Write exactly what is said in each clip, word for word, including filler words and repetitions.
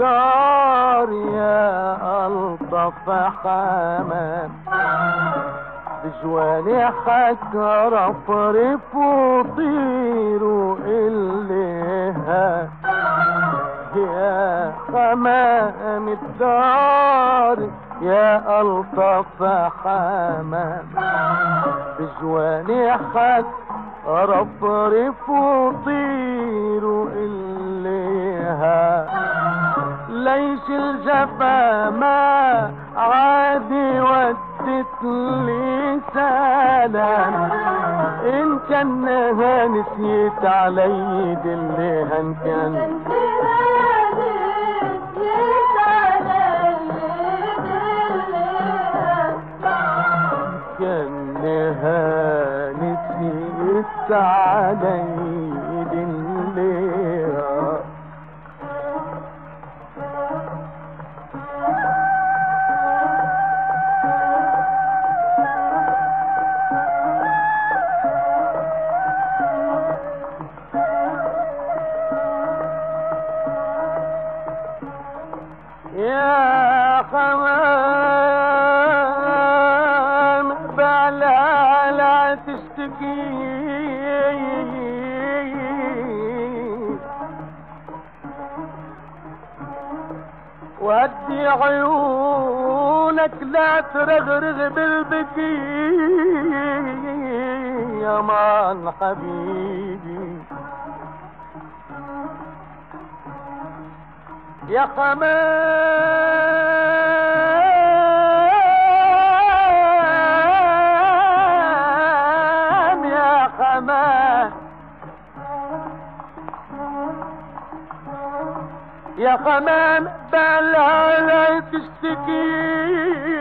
الدار يا ألطف حمام، بجوانحك رفرف وطير إليها يا حمام الدار يا ألطف حمام، بجوانحك رفرف وطير إليها. ليش الجفا ما عادي ودت لي سلام، إن كانها نسيت علي دليها، إن كان كانها نسيت علي دليها. يا حمام بلا لا تشتكي، وهدي عيونك لا ترغرغ بالبكي يا مان حبيبي. يا حمام يا حمام يا حمام بلا لا تشتكي،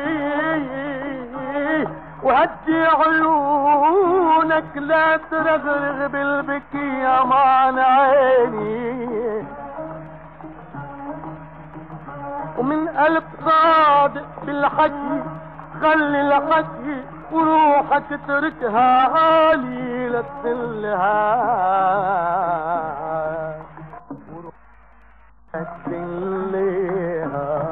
وهدي عيونك لا ترغرغ بالبكي يا مان عيني. ومن قلب صادق بالحكي خلي الحكي وروحك تركها عالي لتسلها، وروحك تسلها.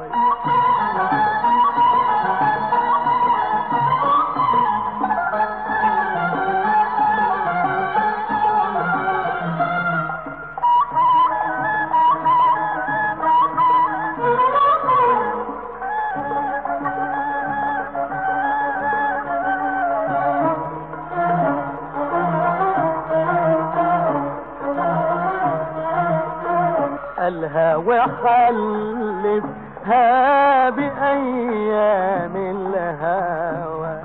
الهوى حلفها بأيام الهوى،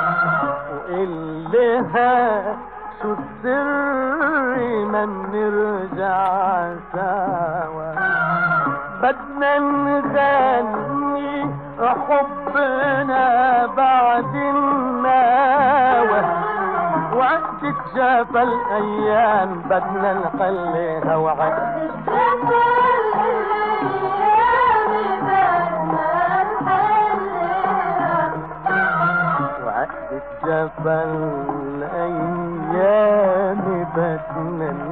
وقلها شو السر ما نرجع سوا. بدنا نغني حبنا بعد النوى، وقت تجافى الأيام بدنا نخليها. وعد جفا الأيام بدنا